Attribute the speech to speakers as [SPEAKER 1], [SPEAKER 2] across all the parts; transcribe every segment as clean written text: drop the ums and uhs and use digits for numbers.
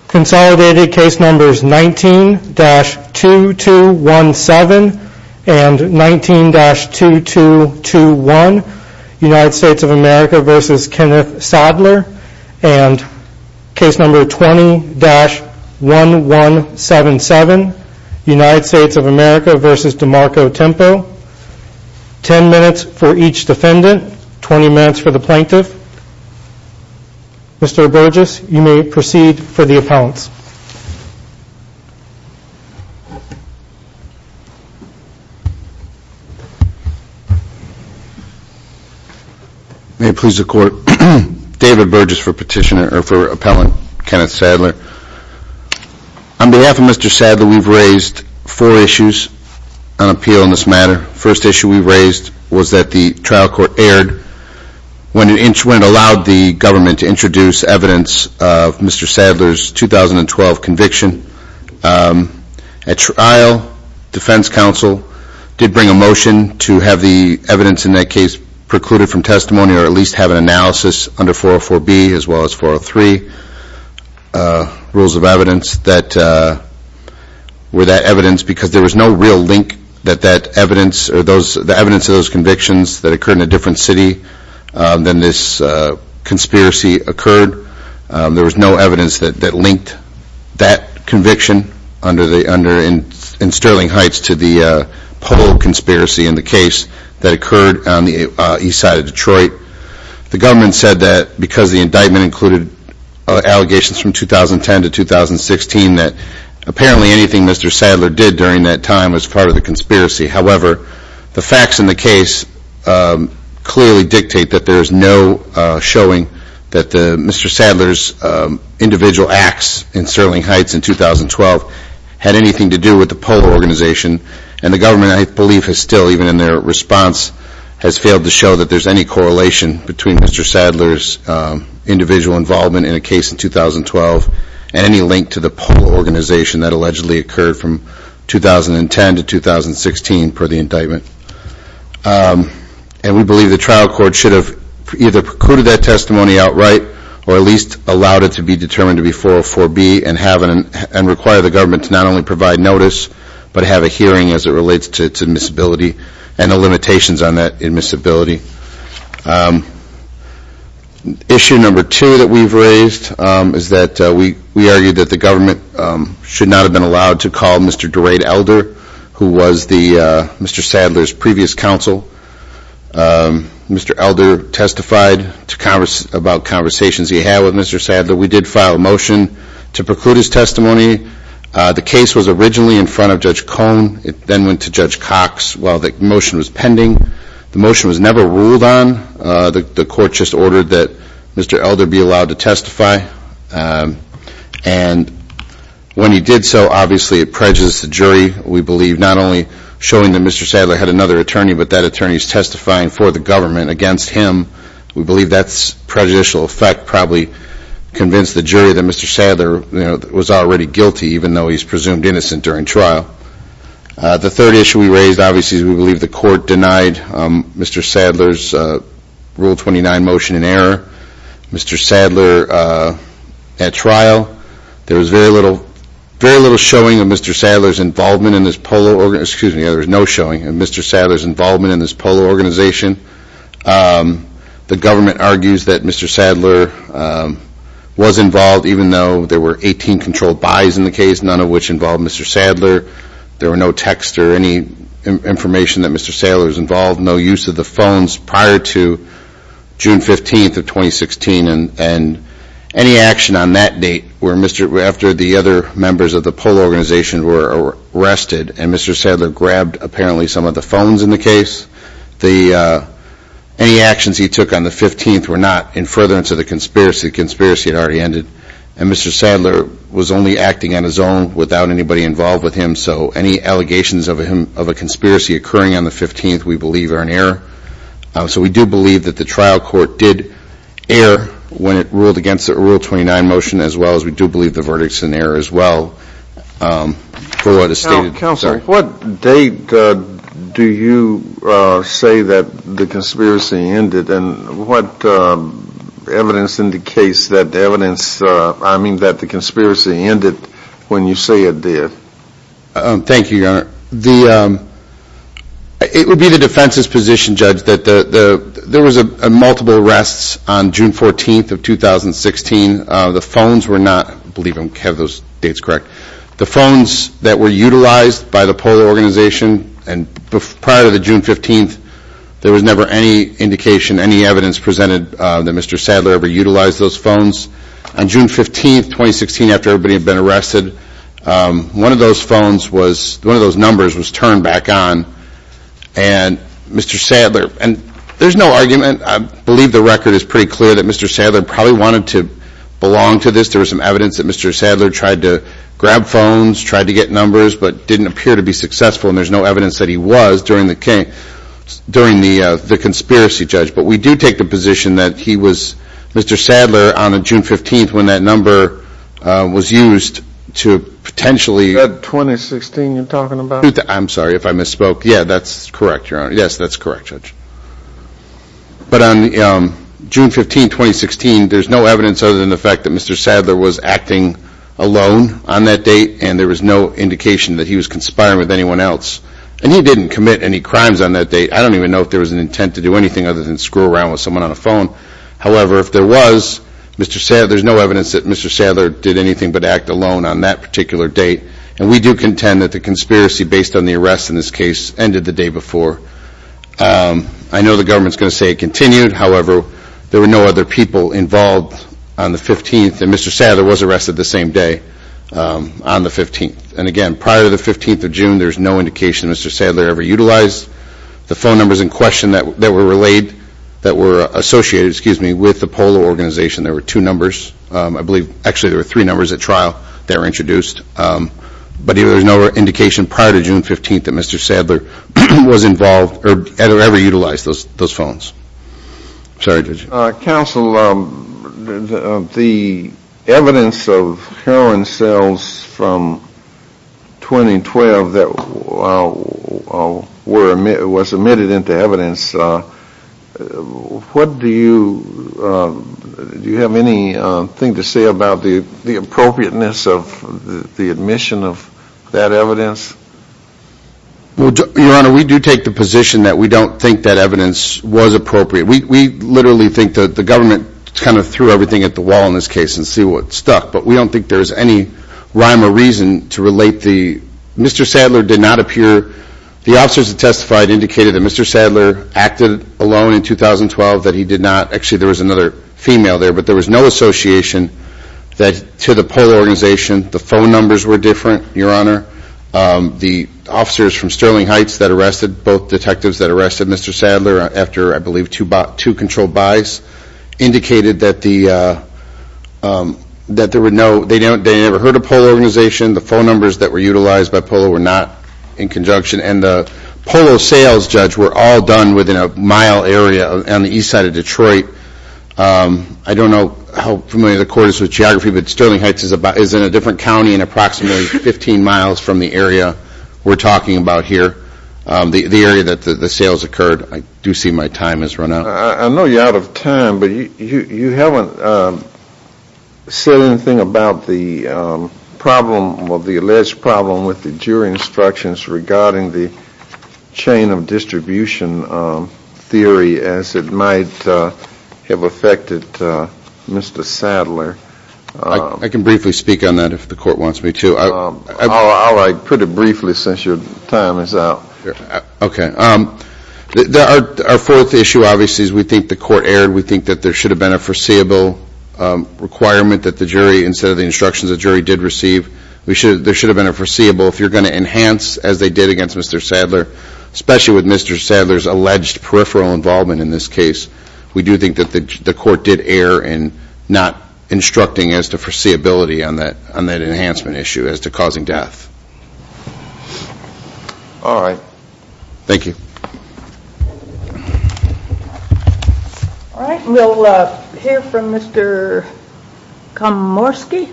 [SPEAKER 1] Consolidated case numbers 19-2217 and 19-2221, United States of America v. Kenneth Sadler, and case number 20-1177, United States of America v. DeMarco Tempo. 10 minutes for each defendant, 20 minutes for the plaintiff. Mr. Burgess, you may proceed for the appellants.
[SPEAKER 2] May it please the Court. David Burgess for appellant Kenneth Sadler. On behalf of Mr. Sadler, we've raised 4 issues on appeal in this matter. First issue we raised was that the trial court erred when it allowed the government to introduce evidence of Mr. Sadler's 2012 conviction. At trial, defense counsel did bring a motion to have the evidence in that case precluded from testimony, or at least have an analysis under 404B as well as 403 rules of evidence that were that evidence, because there was no real link that evidence or the evidence of those convictions that occurred in a different city than this conspiracy occurred. There was no evidence that linked that conviction in Sterling Heights to the Polo conspiracy in the case that occurred on the east side of Detroit. The government said that because the indictment included allegations from 2010 to 2016, that apparently anything Mr. Sadler did during that time was part of the conspiracy. However, the facts in the case clearly dictate that there is no showing that Mr. Sadler's individual acts in Sterling Heights in 2012 had anything to do with the Polo organization, and the government, I believe, has still, even in their response, has failed to show that there's any correlation between Mr. Sadler's individual involvement in a case in 2012 and any link to the Polo organization that allegedly occurred from 2010 to 2016 per the indictment. And we believe the trial court should have either precluded that testimony outright or at least allowed it to be determined to be 404B and require the government to not only provide notice but have a hearing as it relates to admissibility and the limitations on that admissibility. Issue number 2 that we've raised is that we argued that the government should not have been allowed to call Mr. DeRade Elder, who was Mr. Sadler's previous counsel. Mr. Elder testified about conversations he had with Mr. Sadler. We did file a motion to preclude his testimony. The case was originally in front of Judge Cohn. It then went to Judge Cox while the motion was pending. The motion was never ruled on. The court just ordered that Mr. Elder be allowed to testify. And when he did so, obviously it prejudiced the jury, we believe, not only showing that Mr. Sadler had another attorney, but that attorney's testifying for the government against him. We believe that's prejudicial effect probably convinced the jury that Mr. Sadler was already guilty, even though he's presumed innocent during trial. The third issue we raised, obviously, is we believe the court denied Mr. Sadler's Rule 29 motion in error. Mr. Sadler, at trial, there was very little showing of Mr. Sadler's involvement in this Polo organization. There was no showing of Mr. Sadler's involvement in this Polo organization. The government argues that Mr. Sadler was involved, even though there were 18 controlled buys in the case, none of which involved Mr. Sadler. There were no text or any information that Mr. Sadler was involved, no use of the phones prior to June 15th of 2016, and any action on that date where after the other members of the Polo organization were arrested and Mr. Sadler grabbed apparently some of the phones in the case, any actions he took on the 15th were not in furtherance of the conspiracy. The conspiracy had already ended, and Mr. Sadler was only acting on his own without anybody involved with him, so any allegations of a conspiracy occurring on the 15th we believe are in error. So we do believe that the trial court did err when it ruled against the Rule 29 motion, as well as we do believe the verdict's in error as well. For what is stated.
[SPEAKER 3] Counsel, what date do you say that the conspiracy ended, and what evidence indicates that that the conspiracy ended when you say it did?
[SPEAKER 2] Thank you, Your Honor. It would be the defense's position, Judge, that there was a multiple arrests on June 14th of 2016. The phones were not, I believe I have those dates correct, the phones that were utilized by the Polo organization, and prior to the June 15th, there was never any indication, any evidence presented that Mr. Sadler ever utilized those phones. On June 15th, 2016, after everybody had been arrested, one of those numbers was turned back on, and Mr. Sadler, and there's no argument, I believe the record is pretty clear that Mr. Sadler probably wanted to belong to this. There was some evidence that Mr. Sadler tried to grab phones, tried to get numbers, but didn't appear to be successful, and there's no evidence that he was during the conspiracy, Judge. But we do take the position that he was, Mr. Sadler, on June 15th, when that number was used to potentially...
[SPEAKER 3] Is that 2016 you're talking about?
[SPEAKER 2] I'm sorry if I misspoke. Yeah, that's correct, Your Honor. Yes, that's correct, Judge. But on June 15, 2016, there's no evidence other than the fact that Mr. Sadler was acting alone on that date, and there was no indication that he was conspiring with anyone else. And he didn't commit any crimes on that date. I don't even know if there was an intent to do anything other than screw around with someone on a phone. However, if there was, there's no evidence that Mr. Sadler did anything but act alone on that particular date. And we do contend that the conspiracy based on the arrest in this case ended the day before. I know the government's going to say it continued. However, there were no other people involved on the 15th, and Mr. Sadler was arrested the same day on the 15th. And again, prior to the 15th of June, there's no indication Mr. Sadler ever utilized the phone numbers in question that were relayed, that were associated, with the Polo organization. There were two numbers. I believe, actually, there were three numbers at trial that were introduced. But there was no indication prior to June 15th that Mr. Sadler was involved or ever utilized those phones. Sorry, Judge.
[SPEAKER 3] Counsel, the evidence of heroin sales from 2012 that was admitted into evidence, what do you have anything to say about the appropriateness of the admission of that evidence?
[SPEAKER 2] Well, Your Honor, we do take the position that we don't think that evidence was appropriate. We literally think that the government kind of threw everything at the wall in this case and see what stuck. But we don't think there's any rhyme or reason to relate Mr. Sadler did not appear. The officers that testified indicated that Mr. Sadler acted alone in 2012, that he did not. Actually, there was another female there, but there was no association to the Polo organization. The phone numbers were different, Your Honor. The officers from Sterling Heights that arrested, both detectives that arrested Mr. Sadler after, I believe, two controlled buys, indicated that that there were they never heard of Polo organization. The phone numbers that were utilized by Polo were not in conjunction, and the Polo sales, Judge, were all done within a mile area on the east side of Detroit. I don't know how familiar the court is with geography, but Sterling Heights is in a different county and approximately 15 miles from the area we're talking about here, the area that the sales occurred. I do see my time has run out.
[SPEAKER 3] I know you're out of time, but you haven't said anything about the problem, or the alleged problem with the jury instructions regarding the chain of distribution theory as it might have affected Mr. Sadler.
[SPEAKER 2] I can briefly speak on that if the court wants me to.
[SPEAKER 3] All right, put it briefly since your time is out.
[SPEAKER 2] Okay. Our fourth issue, obviously, is we think the court erred. We think that there should have been a foreseeable requirement that the jury, instead of the instructions the jury did receive, there should have been a foreseeable, if you're going to enhance, as they did against Mr. Sadler, especially with Mr. Sadler's alleged peripheral involvement in this case, we do think that the court did err in not instructing as to foreseeability on that enhancement issue as to causing death.
[SPEAKER 3] All right.
[SPEAKER 2] Thank you.
[SPEAKER 4] All right. We'll hear from Mr. Komorski.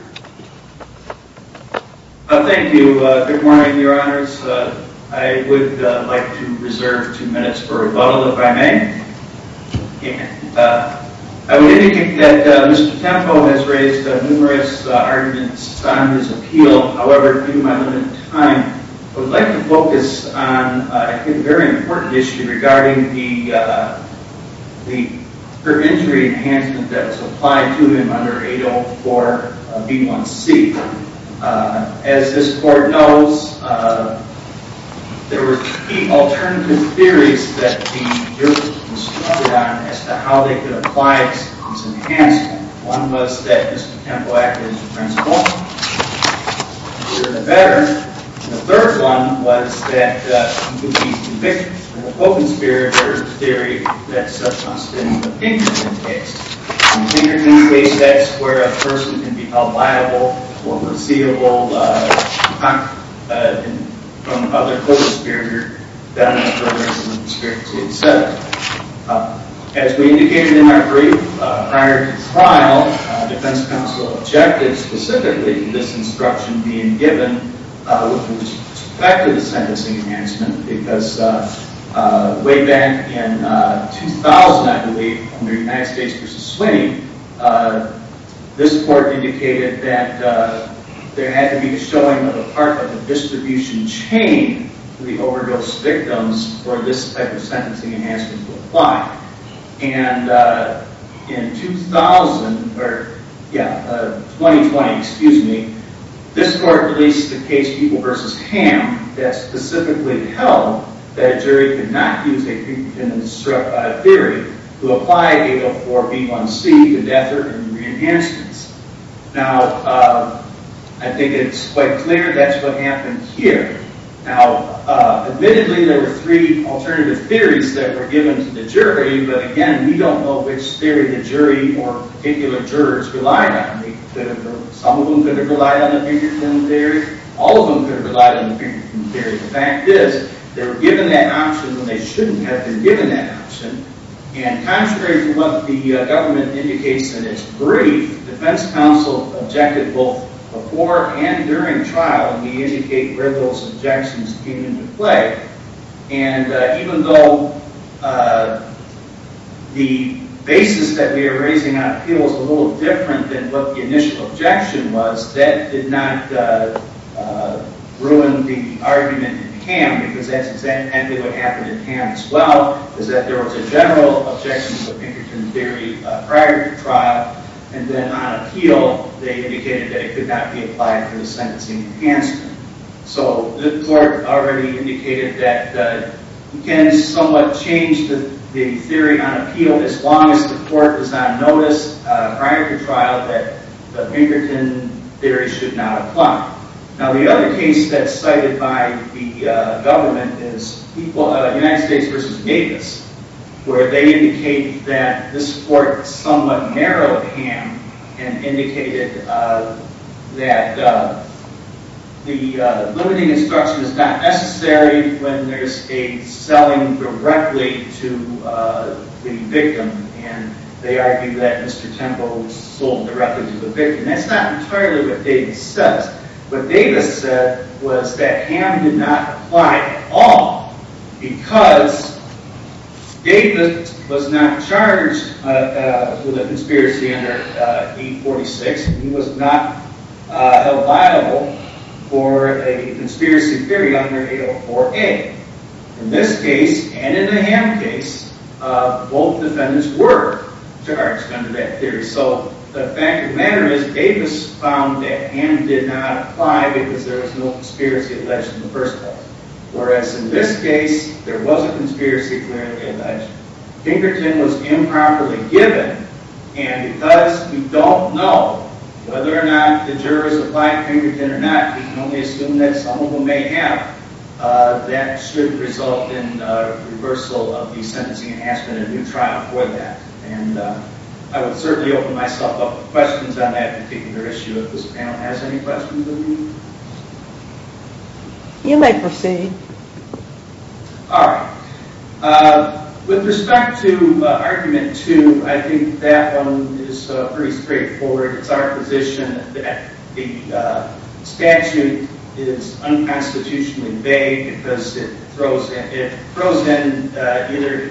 [SPEAKER 5] Thank you. Good morning, Your Honors. I would like to reserve 2 minutes for rebuttal, if I may. I would indicate that Mr. Tempo has raised numerous arguments on his appeal. However, due to my limited time, I would like to focus on I think a very important issue regarding the injury enhancement that was applied to him under 804 B1C. As this court knows, there were three alternative theories that the jury was instructed on as to how they could apply this enhancement. One was that Mr. Tempo acted as a principal, the better. And the third one was that he could be convicted of the co-conspirator theory that's constant in the Pinkerton case. In the Pinkerton case, that's where a person can be held liable for foreseeable from other co-conspirators done in the furtherance of the conspiracy, etc. As we indicated in our brief, prior to trial, defense counsel objected specifically to this instruction being given with respect to the sentencing enhancement because way back in 2000, I believe, under United States v. Swinney, this court indicated that there had to be a showing of a part of the distribution chain to the overdose victims for this type of sentencing enhancement to apply. And in 2020, this court released the case People v. Ham that specifically held that a jury could not use a Pinkerton theory to apply 804 B1C to death or injury enhancements. Now, I think it's quite clear that's what happened here. Now, admittedly, there were three alternative theories that were given to the jury, but again, we don't know which theory the jury or particular jurors relied on. Some of them could have relied on the Pinkerton theory. All of them could have relied on the Pinkerton theory. The fact is, they were given that option when they shouldn't have been given that option. And contrary to what the government indicates in its brief, defense counsel objected both before and during trial, and we indicate where those objections came into play. And even though the basis that we are raising on appeal is a little different than what the initial objection was, that did not ruin the argument in Ham, because that's exactly what happened in Ham as well, is that there was a general objection to the Pinkerton theory prior to trial, and then on appeal, they indicated that it could not be applied for the sentencing enhancement. So the court already indicated that you can somewhat change the theory on appeal as long as the court is on notice prior to trial that the Pinkerton theory should not apply. Now, the other case that's cited by the government is United States v. Davis, where they indicate that this court somewhat narrowed Ham and indicated that the limiting instruction is not necessary when there's a selling directly to the victim, and they argue that Mr. Tempo sold directly to the victim. That's not entirely what Davis says. What Davis said was that Ham did not apply at all because Davis was not charged with a conspiracy under 846, and he was not held liable for a conspiracy theory under 804A. In this case, and in the Ham case, both defendants were charged under that theory. So the fact of the matter is, Davis found that Ham did not apply because there was no conspiracy alleged in the first place. Whereas in this case, there was a conspiracy clearly alleged. Pinkerton was improperly given, and because we don't know whether or not the jurors applied Pinkerton or not, we can only assume that some of them may have. That should result in reversal of the sentencing enhancement and a new trial for that. And I would certainly open myself up to questions on that particular issue if this panel has any questions of me.
[SPEAKER 4] You may proceed.
[SPEAKER 5] All right. With respect to Argument 2, I think that one is pretty straightforward. It's our position that the statute is unconstitutionally vague because it throws in either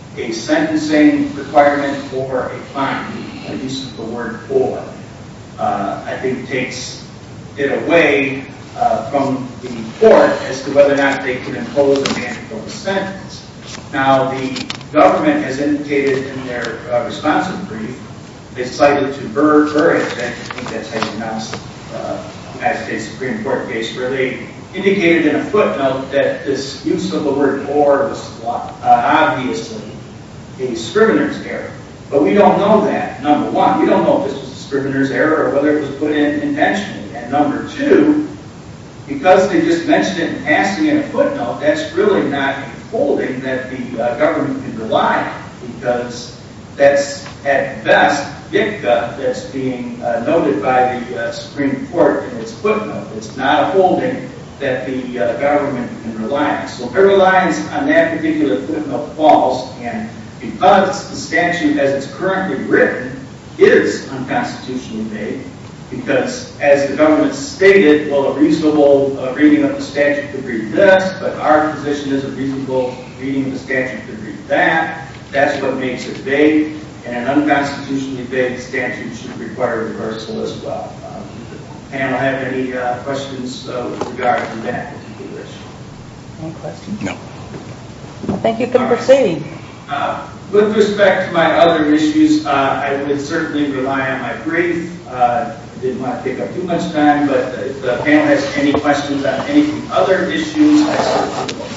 [SPEAKER 5] a sentencing requirement or a fine. The use of the word "or" I think takes it away from the court as to whether or not they can impose a mandatory sentence. Now, the government has indicated in their responsive brief, they cited to Burrage, I think that's how you pronounce the United States Supreme Court case, where they indicated in a footnote that this use of the word "or" was obviously a scrivener's error. But we don't know that, number one. We don't know if this was a scrivener's error or whether it was put in intentionally. And number two, because they just mentioned it in passing in a footnote, that's really not a holding that the government can rely on, because that's at best dicta that's being noted by the Supreme Court in its footnote. It's not a holding that the government can rely on. So their reliance on that particular footnote falls, and because the statute as it's currently written is unconstitutionally vague, because as the government stated, well, a reasonable reading of the statute could read this, but our position is a reasonable reading of the statute could read that. That's what makes it vague, and an unconstitutionally vague statute should require reversal as well. Does the panel have any questions with regard to that particular issue?
[SPEAKER 4] Any questions?
[SPEAKER 2] No.
[SPEAKER 4] I think you can proceed.
[SPEAKER 5] With respect to my other issues, I would certainly rely on my brief. I didn't want to take up too much time, but if the panel has any questions on any of the other issues, I certainly will.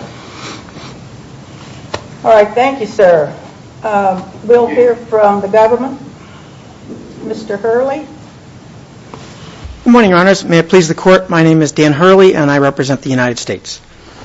[SPEAKER 4] All right, thank you, sir. We'll hear from the government. Mr. Hurley.
[SPEAKER 6] Good morning, Your Honors. May it please the Court, my name is Dan Hurley, and I represent the United States.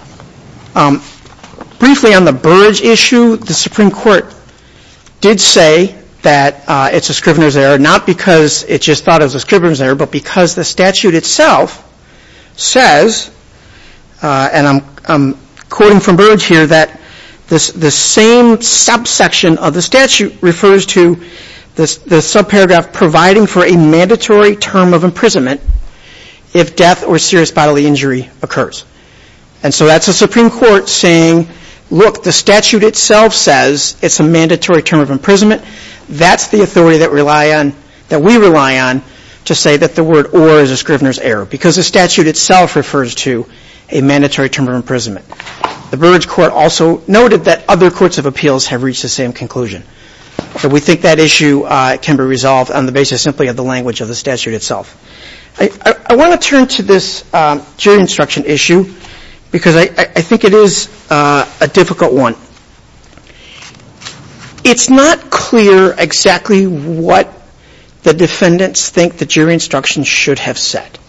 [SPEAKER 6] Briefly on the Burrage issue, the Supreme Court did say that it's a scrivener's error, not because it just thought it was a scrivener's error, but because the statute itself says, and I'm quoting from Burrage here, that the same subsection of the statute refers to the subparagraph providing for a mandatory term of imprisonment if death or serious bodily injury occurs. And so that's the Supreme Court saying, look, the statute itself says it's a mandatory term of imprisonment. That's the authority that we rely on to say that the word "or" is a scrivener's error, because the statute itself refers to a mandatory term of imprisonment. The Burrage Court also noted that other courts of appeals have reached the same conclusion. So we think that issue can be resolved on the basis simply of the language of the statute itself. I want to turn to this jury instruction issue, because I think it is a difficult one. It's not clear exactly what the defendants think the jury instruction should have said.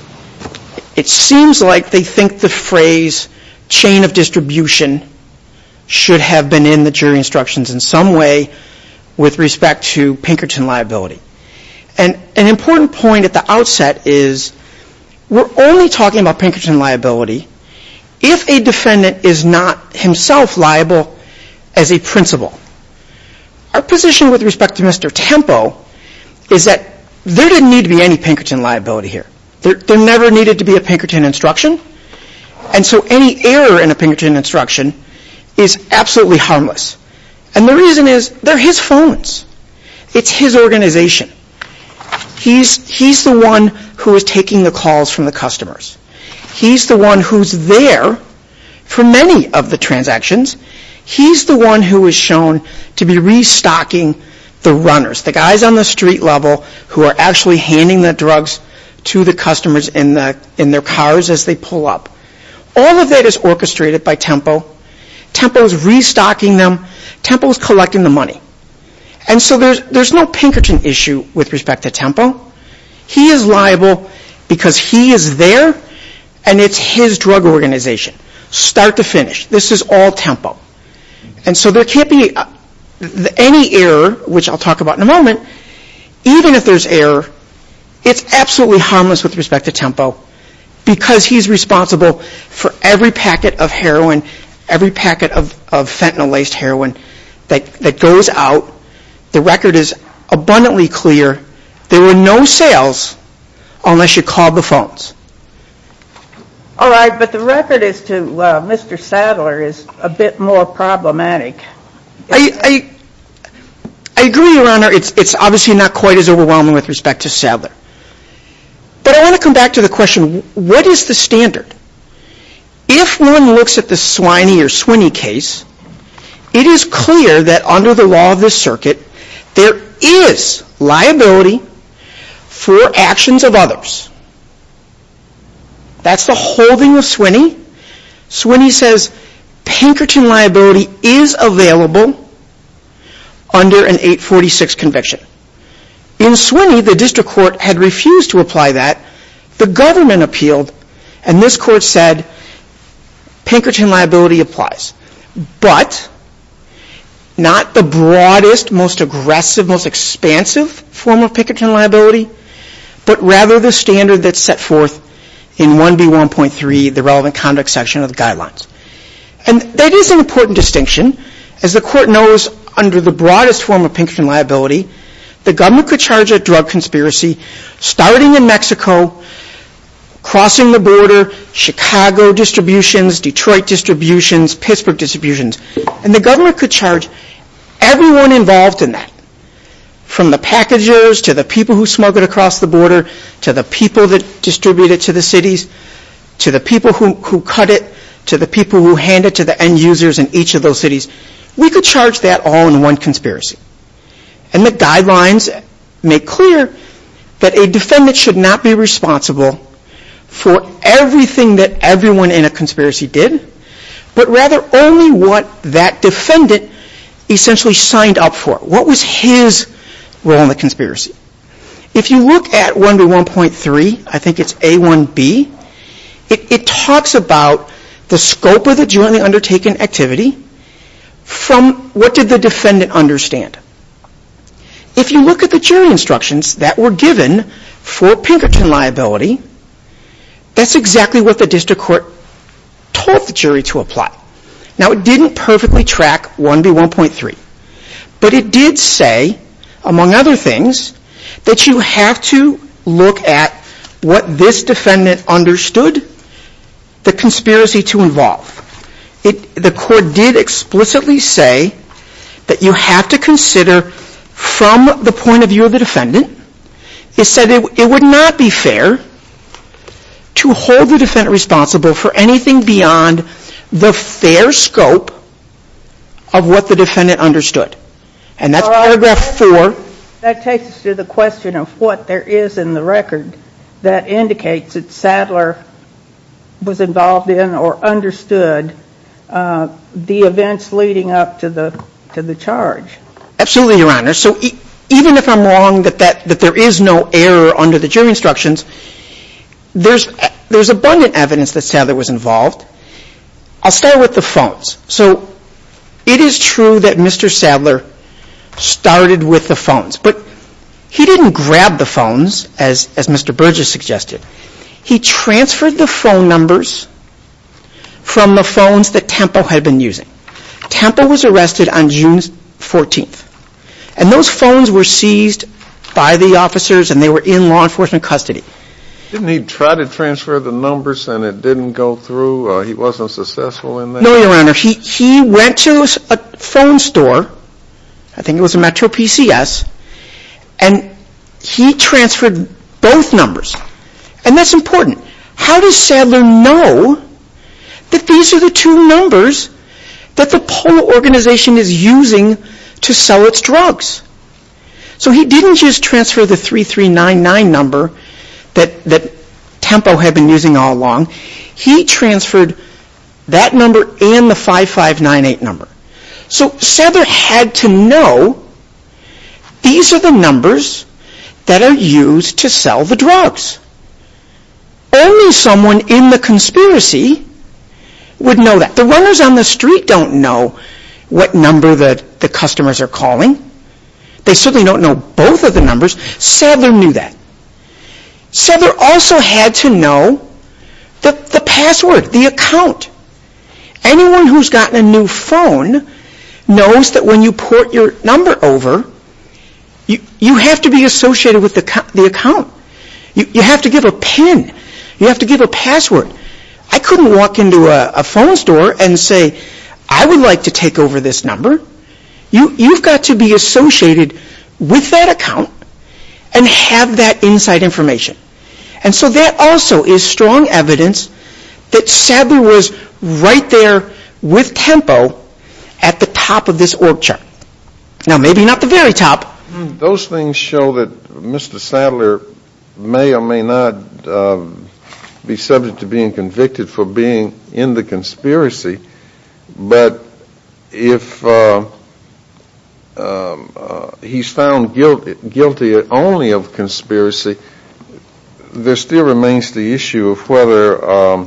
[SPEAKER 6] It seems like they think the phrase chain of distribution should have been in the jury instructions in some way with respect to Pinkerton liability. And an important point at the outset is we're only talking about Pinkerton liability if a defendant is not himself liable as a principal. Our position with respect to Mr. Tempo is that there didn't need to be any Pinkerton liability here. There never needed to be a Pinkerton instruction, and so any error in a Pinkerton instruction is absolutely harmless. And the reason is they're his phones. It's his organization. He's the one who is taking the calls from the customers. He's the one who's there for many of the transactions. He's the one who is shown to be restocking the runners, the guys on the street level who are actually handing the drugs to the customers in their cars as they pull up. All of that is orchestrated by Tempo. Tempo's restocking them. Tempo's collecting the money. And so there's no Pinkerton issue with respect to Tempo. He is liable because he is there, and it's his drug organization, start to finish. This is all Tempo. And so there can't be any error, which I'll talk about in a moment. Even if there's error, it's absolutely harmless with respect to Tempo because he's responsible for every packet of heroin, every packet of fentanyl-laced heroin that goes out. The record is abundantly clear. There were no sales unless you called the phones.
[SPEAKER 4] All right, but the record as to Mr. Sadler is a bit more problematic.
[SPEAKER 6] I agree, Your Honor. It's obviously not quite as overwhelming with respect to Sadler. But I want to come back to the question, what is the standard? If one looks at the Swiney or Swinney case, it is clear that under the law of this circuit, there is liability for actions of others. That's the holding of Swinney. Swinney says Pinkerton liability is available under an 846 conviction. In Swinney, the district court had refused to apply that. The government appealed, and this court said Pinkerton liability applies. But not the broadest, most aggressive, most expansive form of Pinkerton liability, but rather the standard that's set forth in 1B1.3, the relevant conduct section of the guidelines. And that is an important distinction. As the court knows, under the broadest form of Pinkerton liability, the government could charge a drug conspiracy starting in Mexico, crossing the border, Chicago distributions, Detroit distributions, Pittsburgh distributions. And the government could charge everyone involved in that, from the packagers to the people who smuggle it across the border, to the people that distribute it to the cities, to the people who cut it, to the people who hand it to the end users in each of those cities. We could charge that all in one conspiracy. And the guidelines make clear that a defendant should not be responsible for everything that everyone in a conspiracy did, but rather only what that defendant essentially signed up for. What was his role in the conspiracy? If you look at 1B1.3, I think it's A1B, it talks about the scope of the jointly undertaken activity from what did the defendant understand. If you look at the jury instructions that were given for Pinkerton liability, that's exactly what the district court told the jury to apply. Now, it didn't perfectly track 1B1.3, but it did say, among other things, that you have to look at what this defendant understood the conspiracy to involve. The court did explicitly say that you have to consider from the point of view of the defendant. It said it would not be fair to hold the defendant responsible for anything beyond the fair scope of what the defendant understood. And that's paragraph 4.
[SPEAKER 4] That takes us to the question of what there is in the record that indicates that Sadler was involved in or understood the events leading up to the charge.
[SPEAKER 6] Absolutely, Your Honor. So even if I'm wrong that there is no error under the jury instructions, there's abundant evidence that Sadler was involved. I'll start with the phones. So it is true that Mr. Sadler started with the phones, but he didn't grab the phones, as Mr. Burgess suggested. He transferred the phone numbers from the phones that Tempo had been using. Tempo was arrested on June 14th. And those phones were seized by the officers and they were in law enforcement custody.
[SPEAKER 3] Didn't he try to transfer the numbers and it didn't go through? He wasn't successful in that?
[SPEAKER 6] No, Your Honor. He went to a phone store, I think it was a Metro PCS, and he transferred both numbers. And that's important. How does Sadler know that these are the two numbers that the Polo organization is using to sell its drugs? So he didn't just transfer the 3399 number that Tempo had been using all along. He transferred that number and the 5598 number. So Sadler had to know these are the numbers that are used to sell the drugs. Only someone in the conspiracy would know that. The runners on the street don't know what number the customers are calling. They certainly don't know both of the numbers. Sadler knew that. Sadler also had to know the password, the account. Anyone who's gotten a new phone knows that when you port your number over, you have to be associated with the account. You have to give a PIN. You have to give a password. I couldn't walk into a phone store and say, I would like to take over this number. You've got to be associated with that account and have that inside information. And so that also is strong evidence that Sadler was right there with Tempo at the top of this org chart. Now, maybe not the very top.
[SPEAKER 3] Those things show that Mr. Sadler may or may not be subject to being convicted for being in the conspiracy, but if he's found guilty only of conspiracy, there still remains the issue of whether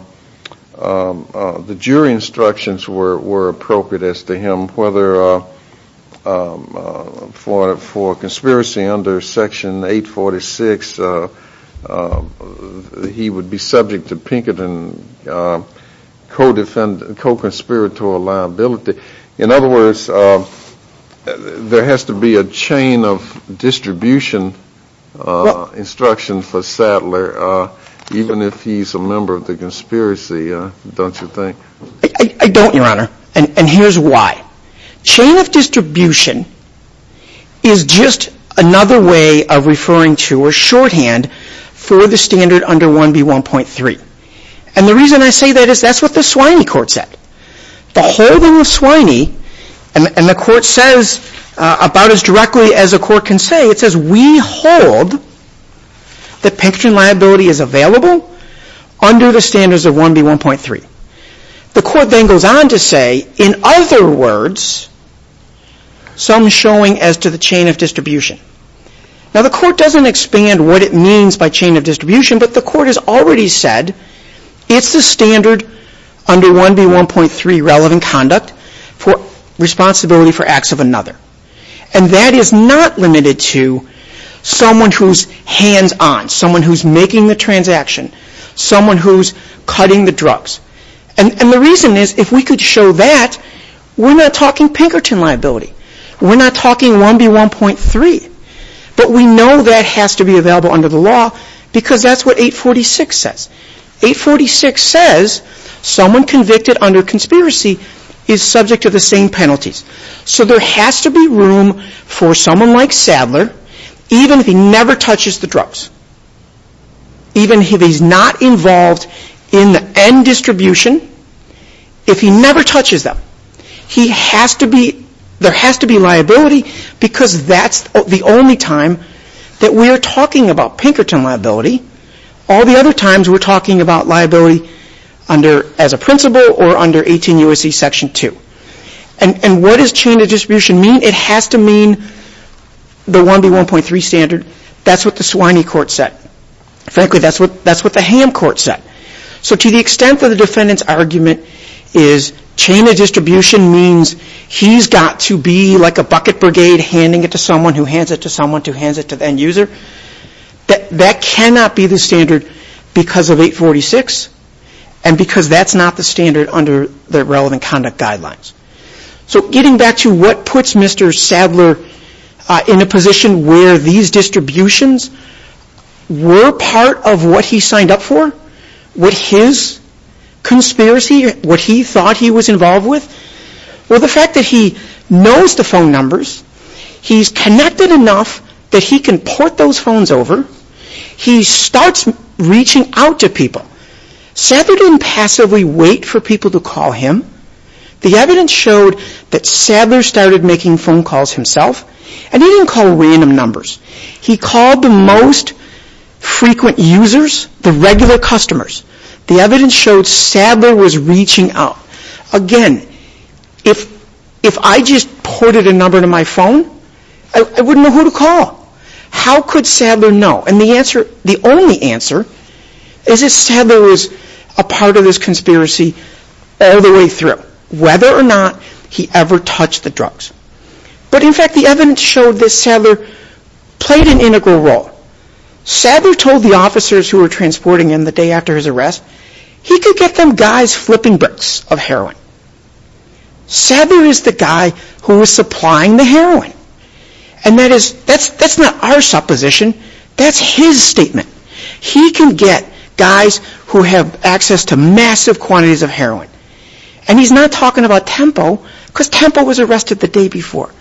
[SPEAKER 3] the jury instructions were appropriate as to him, whether for conspiracy under Section 846 he would be subject to Pinkerton co-conspiratorial liability. In other words, there has to be a chain of distribution instruction for Sadler, even if he's a member of the conspiracy, don't you think?
[SPEAKER 6] I don't, Your Honor, and here's why. Chain of distribution is just another way of referring to or shorthand for the standard under 1B1.3. And the reason I say that is that's what the Swiney court said. The holding of Swiney, and the court says about as directly as a court can say, it says we hold that Pinkerton liability is available under the standards of 1B1.3. The court then goes on to say, in other words, some showing as to the chain of distribution. Now, the court doesn't expand what it means by chain of distribution, but the court has already said it's the standard under 1B1.3 relevant conduct for responsibility for acts of another. And that is not limited to someone who's hands-on, someone who's making the transaction, someone who's cutting the drugs. And the reason is, if we could show that, we're not talking Pinkerton liability. We're not talking 1B1.3. But we know that has to be available under the law because that's what 846 says. 846 says someone convicted under conspiracy is subject to the same penalties. So there has to be room for someone like Sadler, even if he never touches the drugs, even if he's not involved in the end distribution, if he never touches them, there has to be liability because that's the only time that we're talking about Pinkerton liability. All the other times we're talking about liability as a principal or under 18 U.S.C. Section 2. And what does chain of distribution mean? It has to mean the 1B1.3 standard. That's what the Swiney court said. Frankly, that's what the Ham court said. So to the extent that the defendant's argument is chain of distribution means he's got to be like a bucket brigade handing it to someone who hands it to someone who hands it to the end user, that cannot be the standard because of 846 and because that's not the standard under the relevant conduct guidelines. So getting back to what puts Mr. Sadler in a position where these distributions were part of what he signed up for, what his conspiracy, what he thought he was involved with, well, the fact that he knows the phone numbers, he's connected enough that he can port those phones over, he starts reaching out to people. Sadler didn't passively wait for people to call him. The evidence showed that Sadler started making phone calls himself, and he didn't call random numbers. He called the most frequent users, the regular customers. The evidence showed Sadler was reaching out. Again, if I just ported a number to my phone, I wouldn't know who to call. How could Sadler know? And the only answer, is that Sadler was a part of this conspiracy all the way through, whether or not he ever touched the drugs. But in fact, the evidence showed that Sadler played an integral role. Sadler told the officers who were transporting him the day after his arrest, he could get them guys flipping bricks of heroin. Sadler is the guy who was supplying the heroin. And that's not our supposition. That's his statement. He can get guys who have access to massive quantities of heroin. And he's not talking about Tempo, because Tempo was arrested the day before.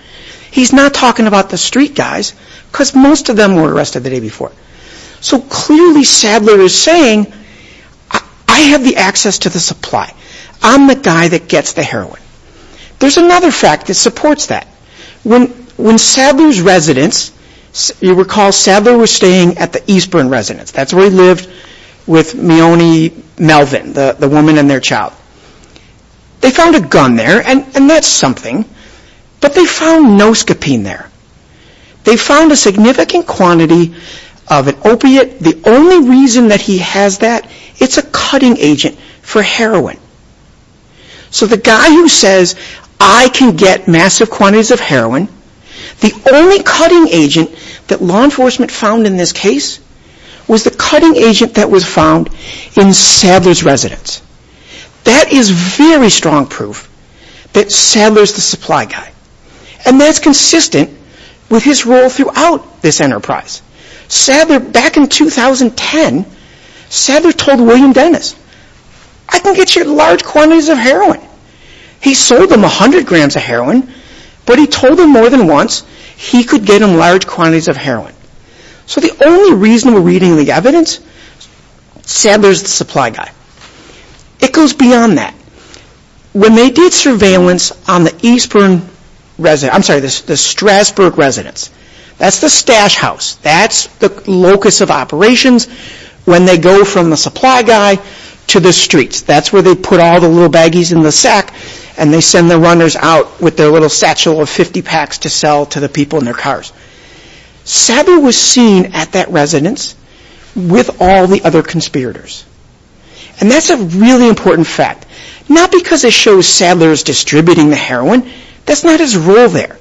[SPEAKER 6] He's not talking about the street guys, because most of them were arrested the day before. So clearly Sadler is saying, I have the access to the supply. I'm the guy that gets the heroin. There's another fact that supports that. When Sadler's residence, you recall Sadler was staying at the Eastburn residence. That's where he lived with Meoni Melvin, the woman and their child. They found a gun there, and that's something, but they found noscapine there. They found a significant quantity of an opiate. The only reason that he has that, it's a cutting agent for heroin. So the guy who says, I can get massive quantities of heroin, the only cutting agent that law enforcement found in this case was the cutting agent that was found in Sadler's residence. That is very strong proof that Sadler's the supply guy. And that's consistent with his role throughout this enterprise. Sadler, back in 2010, Sadler told William Dennis, I can get you large quantities of heroin. He sold them 100 grams of heroin, but he told them more than once he could get them large quantities of heroin. So the only reason we're reading the evidence, Sadler's the supply guy. It goes beyond that. When they did surveillance on the Eastburn residence, the Strasburg residence, that's the stash house. That's the locus of operations when they go from the supply guy to the streets. That's where they put all the little baggies in the sack and they send the runners out with their little satchel of 50 packs to sell to the people in their cars. Sadler was seen at that residence with all the other conspirators. And that's a really important fact. Not because it shows Sadler is distributing the heroin. That's not his role there.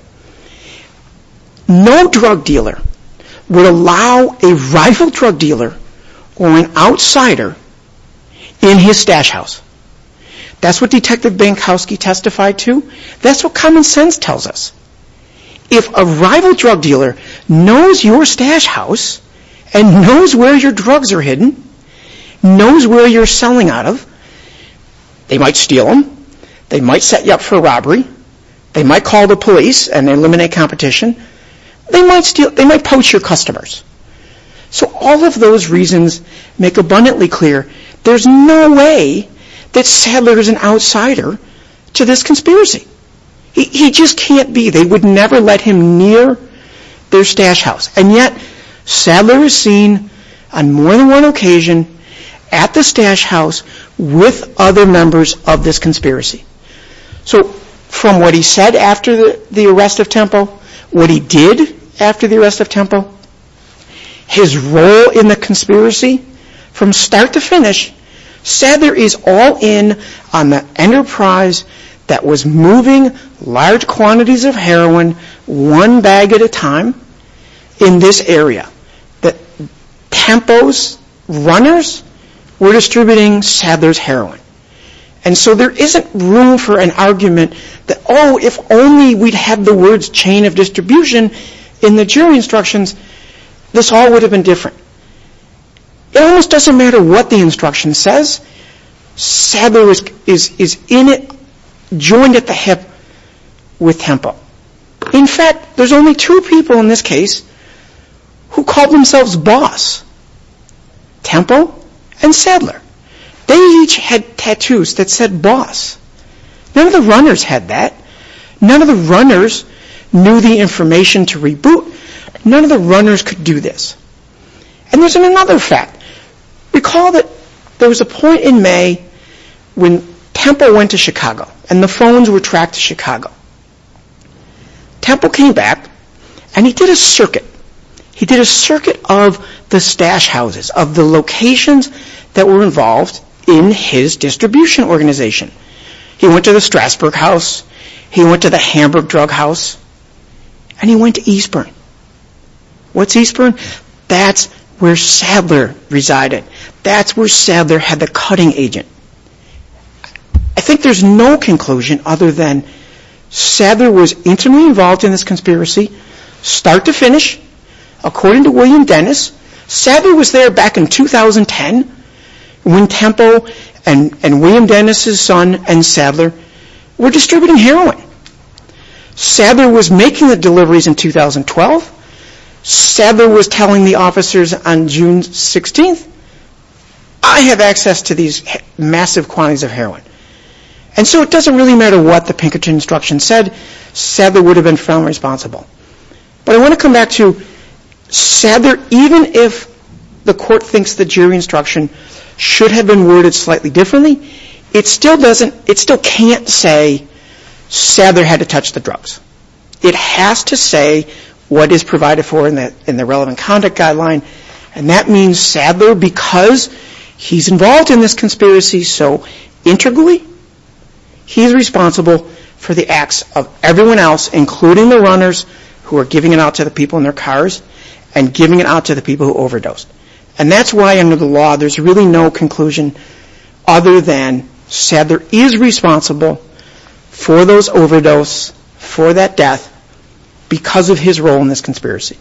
[SPEAKER 6] No drug dealer would allow a rival drug dealer or an outsider in his stash house. That's what Detective Bankowski testified to. That's what common sense tells us. If a rival drug dealer knows your stash house and knows where your drugs are hidden, knows where you're selling out of, they might steal them, they might set you up for robbery, they might call the police and eliminate competition, they might poach your customers. So all of those reasons make abundantly clear there's no way that Sadler is an outsider to this conspiracy. He just can't be. They would never let him near their stash house. And yet, Sadler is seen on more than one occasion at the stash house with other members of this conspiracy. So from what he said after the arrest of Tempo, what he did after the arrest of Tempo, his role in the conspiracy, from start to finish, Sadler is all in on the enterprise that was moving large quantities of heroin, one bag at a time, in this area. That Tempo's runners were distributing Sadler's heroin. And so there isn't room for an argument that, if only we'd had the words chain of distribution in the jury instructions, this all would have been different. It almost doesn't matter what the instruction says. Sadler is in it, joined at the hip with Tempo. In fact, there's only two people in this case who called themselves boss. Tempo and Sadler. They each had tattoos that said boss. None of the runners had that. None of the runners knew the information to reboot. None of the runners could do this. And there's another fact. Recall that there was a point in May when Tempo went to Chicago and the phones were tracked to Chicago. Tempo came back and he did a circuit. He did a circuit of the stash houses, of the locations that were involved in his distribution organization. He went to the Strasburg house, he went to the Hamburg drug house, and he went to Eastburn. What's Eastburn? That's where Sadler resided. That's where Sadler had the cutting agent. I think there's no conclusion other than Sadler was intimately involved in this conspiracy, start to finish. According to William Dennis, Sadler was there back in 2010 when Tempo and William Dennis's son and Sadler were distributing heroin. Sadler was making the deliveries in 2012. Sadler was telling the officers on June 16th, I have access to these massive quantities of heroin. And so it doesn't really matter what the Pinkerton instruction said. Sadler would have been found responsible. But I want to come back to Sadler, even if the court thinks the jury instruction should have been worded slightly differently, it still can't say Sadler had to touch the drugs. It has to say what is provided for in the relevant conduct guideline, and that means Sadler, because he's involved in this conspiracy so integrally, he's responsible for the acts of everyone else, including the runners who are giving it out to the people in their cars and giving it out to the people who overdosed. And that's why under the law there's really no conclusion other than Sadler is responsible for those overdose, for that death, because of his role in this conspiracy.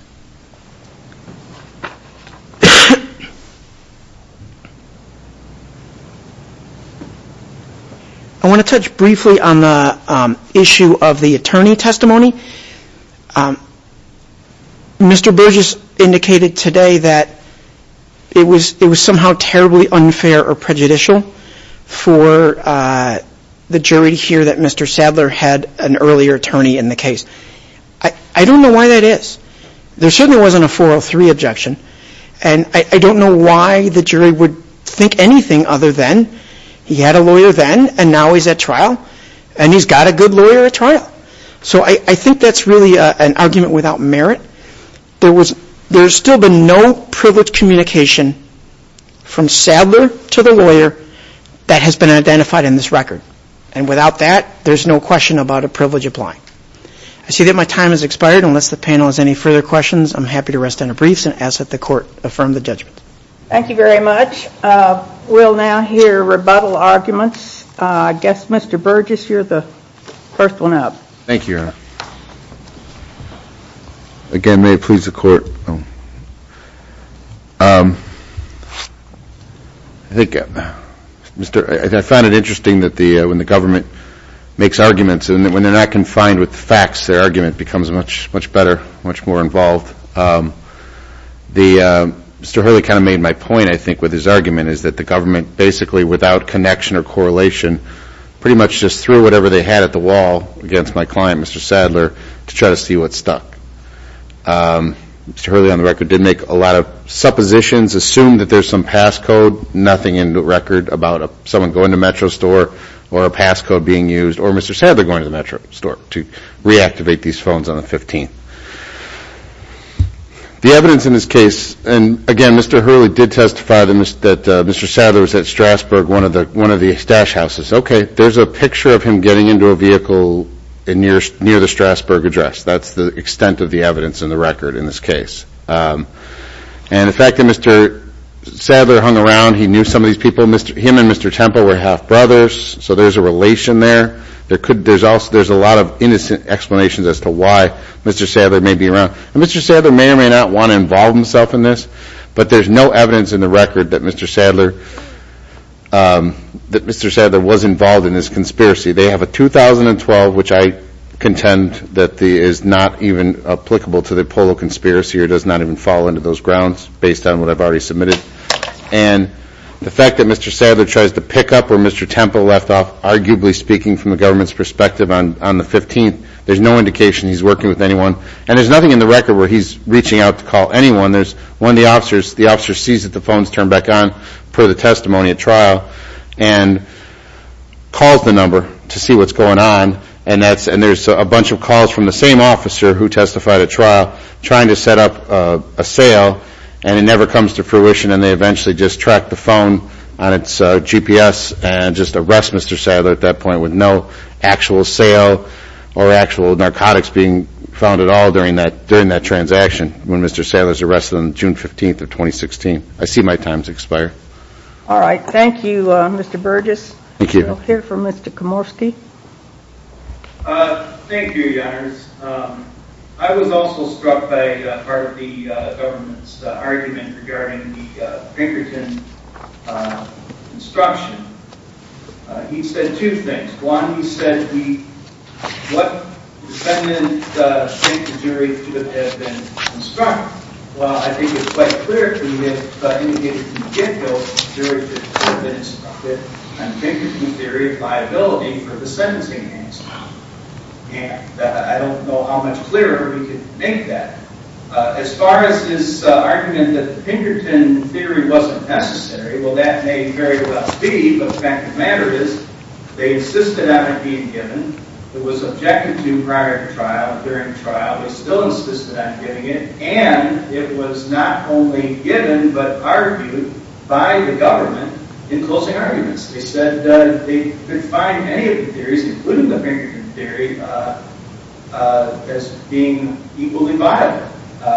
[SPEAKER 6] I want to touch briefly on the issue of the attorney testimony. Mr. Burgess indicated today that it was somehow terribly unfair or prejudicial for the jury to hear that Mr. Sadler had an earlier attorney in the case. I don't know why that is. There certainly wasn't a 403 objection, and I don't know why the jury would think anything other than he had a lawyer then, and now he's at trial, and he's got a good lawyer at trial. So I think that's really an argument without merit. There's still been no privileged communication from Sadler to the lawyer that has been identified in this record. And without that, there's no question about a privilege applying. I see that my time has expired. Unless the panel has any further questions, I'm happy to rest on the briefs and ask that the court affirm the judgment.
[SPEAKER 4] Thank you very much. We'll now hear rebuttal arguments. I guess, Mr. Burgess, you're the first one up.
[SPEAKER 2] Thank you, Your Honor. Again, may it please the court. I think, I find it interesting that when the government makes arguments and when they're not confined with facts, their argument becomes much better, much more involved. Mr. Hurley kind of made my point, I think, with his argument is that the government basically, without connection or correlation, pretty much just threw whatever they had at the wall against my client, Mr. Sadler, to try to see what stuck. Mr. Hurley, on the record, did make a lot of suppositions, assumed that there's some passcode, nothing in the record about someone going to Metro Store or a passcode being used, or Mr. Sadler going to the Metro Store to reactivate these phones on the 15th. The evidence in this case, and again, Mr. Hurley did testify that Mr. Sadler was at Strasburg, one of the stash houses. Okay, there's a picture of him getting into a vehicle near the Strasburg address. That's the extent of the evidence in the record in this case. And the fact that Mr. Sadler hung around, he knew some of these people. Him and Mr. Temple were half brothers, so there's a relation there. There's a lot of innocent explanations as to why Mr. Sadler may be around. And Mr. Sadler may or may not want to involve himself in this, but there's no evidence in the record that Mr. Sadler was involved in this conspiracy. They have a 2012, which I contend that is not even applicable to the Polo conspiracy or does not even fall into those grounds based on what I've already submitted. And the fact that Mr. Sadler tries to pick up where Mr. Temple left off, arguably speaking from the government's perspective on the 15th, there's no indication he's working with anyone. And there's nothing in the record where he's reaching out to call anyone. There's one of the officer sees that the phone's turned back on per the testimony at trial and calls the number to see what's going on. And there's a bunch of calls from the same officer who testified at trial trying to set up a sale, and it never comes to fruition, and they eventually just track the phone on its GPS and just arrest Mr. Sadler at that point with no actual sale or actual narcotics being found at all during that transaction when Mr. Sadler's arrested on June 15th of 2016. I see my time's expired.
[SPEAKER 4] All right. Thank you, Mr. Burgess.
[SPEAKER 2] Thank you.
[SPEAKER 4] We'll hear from Mr. Komorski.
[SPEAKER 5] Thank you, Your Honors. I was also struck by part of the government's argument regarding the Pinkerton instruction. He said two things. One, he said what the defendant think the jury should have been instructed? Well, I think it's quite clear we have indicated from the get-go the jury should have been instructed on Pinkerton theory of liability for the sentencing enhancement. And I don't know how much clearer we could make that. As far as his argument that the Pinkerton theory wasn't necessary, well, that may very well be, but the fact of the matter is they insisted on it being given. It was objected to prior to trial. During trial, they still insisted on giving it, and it was not only given but argued by the government in closing arguments. They said they could find any of the theories, including the Pinkerton theory, as being equally viable.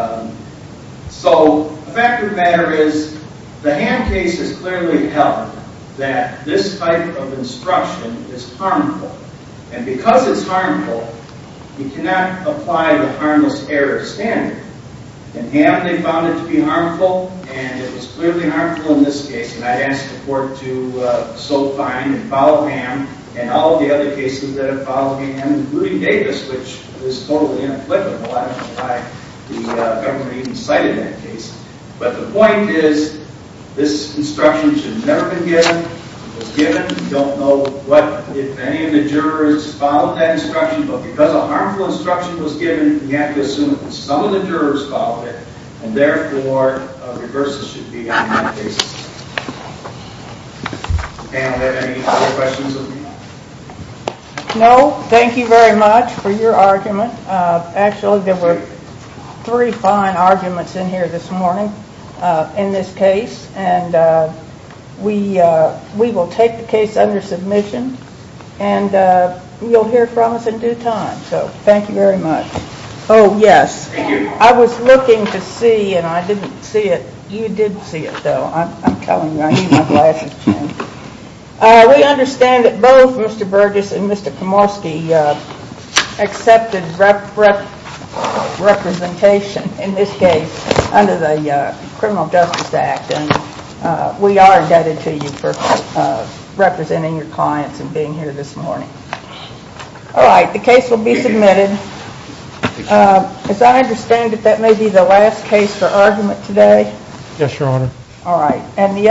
[SPEAKER 5] So the fact of the matter is the Ham case has clearly held that this type of instruction is harmful. And because it's harmful, you cannot apply the harmless error standard. In Ham, they found it to be harmful, and it was clearly harmful in this case. And I'd ask the court to so find and follow Ham and all of the other cases that have followed Ham, including Davis, which is totally inapplicable. I don't know why the government even cited that case. But the point is, this instruction should have never been given. It was given. We don't know what, if any of the jurors followed that instruction, but because a harmful instruction was given, we have to assume that some of the jurors followed it, and therefore, reversal should be on that basis. Panel, have any other questions of me?
[SPEAKER 4] No, thank you very much for your argument. Actually, there were 3 fine arguments in here this morning in this case, and we will take the case under submission, and you'll hear from us in due time. So thank you very much. Oh, yes.
[SPEAKER 5] Thank you.
[SPEAKER 4] I was looking to see, and I didn't see it. You did see it, though. I'm telling you, I need my glasses changed. We understand that both Mr. Burgess and Mr. Komorski accepted representation in this case under the Criminal Justice Act, and we are indebted to you for representing your clients and being here this morning. All right, the case will be submitted. As I understand it, that may be the last case for argument today.
[SPEAKER 1] Yes, Your Honor.
[SPEAKER 4] All right, and the